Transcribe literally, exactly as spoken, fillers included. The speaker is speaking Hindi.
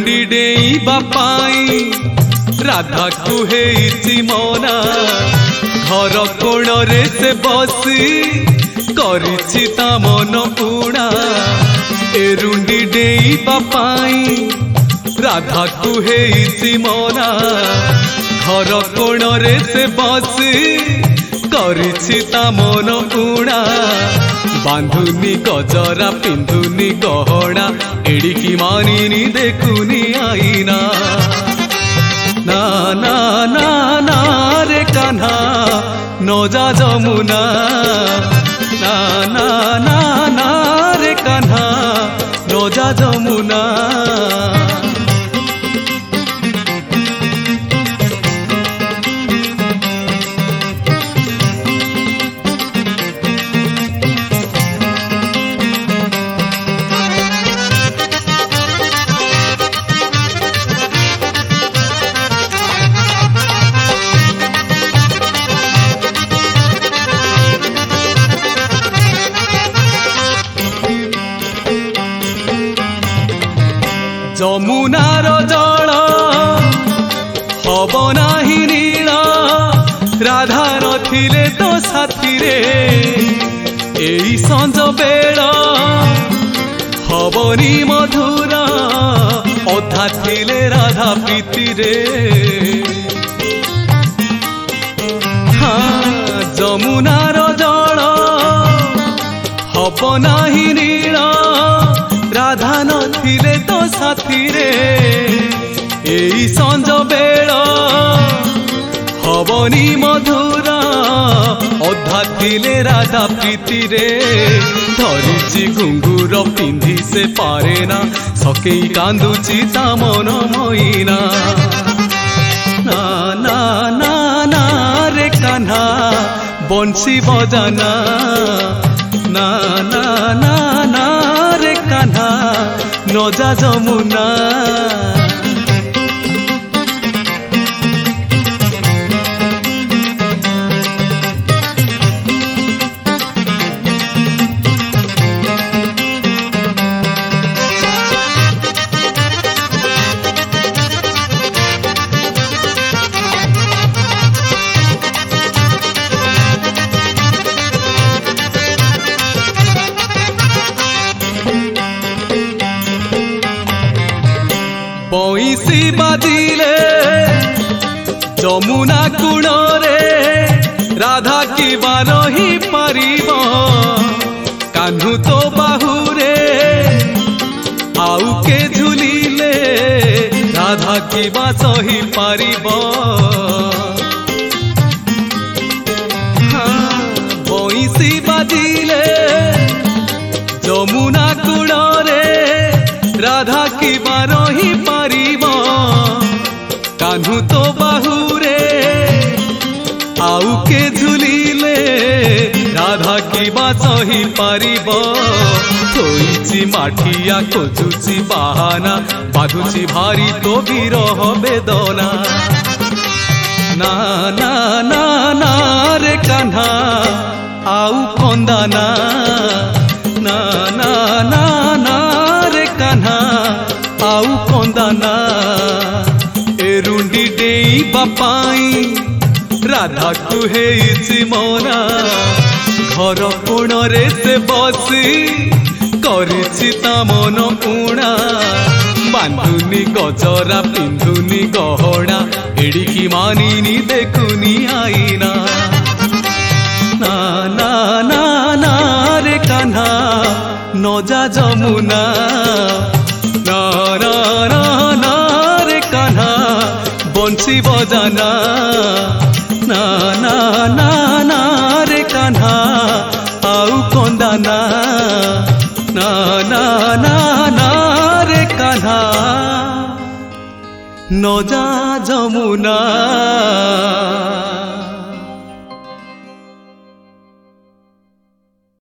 एरुंडी डेई बापाई राधा कुहे मना घर कोण रे से बसी करिछि ता मन पुणा एरुंडी डेई बापाई राधा कुहे मना घर कोण रे से बसी करिछि ता मन पुणा बांधुनी गजरा पिंधुनी गहना एड़िकी मानिनी देखुनी आईना ना ना ना ना रे कान्हा नौजा जमुना ना ना ना ना रे कान्हा नौजा जमुना जमुनार जल हब नाही नील राधा नथिले तो साथी रे एई संज बेल हबनी मधुर अधा थिले राधा प्रीति रे हाँ जमुनार जल हब नाही नील राधा नथिले तो साथी रे एई संज बेल हबनी मधुर अधा थिले राधा प्रीति रे धरिछि घुंगुर पिंधि से पारे ना सकेई कांदुछि ता मन मोइना ना ना ना ना रे कान्हा बंशी बजाना ना ना ना ना रे कान्हा नौजा जमुना बंशी बाजिले जमुना कूण रे राधा की रही पारिब कान्हू तो बाहुरे आउ के झुलिले राधा की सही पारिब हाँ बंशी बाजिले जमुना कूण रे राधा की रही पारिब कान्हू तो बाहुरे आउ के झुलिले राधा की सही पारिब थोइछि माठिया खोजुछि बाहाना बाधुछि भारी तो विरह वेदना ना ना ना ना रे कान्हा आउ कंदाना ना ना ना ना रे कान्हा आउ कंदाना एरुंडी डेई बापाई राधा कुहे मना घर कोण रे से बसी करिछि ता मन पुणा बांधुनी गजरा पिंधुनी गहना एड़िकी मानिनी देखुनी आईना ना ना ना ना रे कान्हा नौजा जमुना ना ना ना ना रे कान्हा बंशी बजाना ना ना ना ना रे कान्हा आउ कंदाना ना ना ना ना रे कान्हा नौजा जमुना।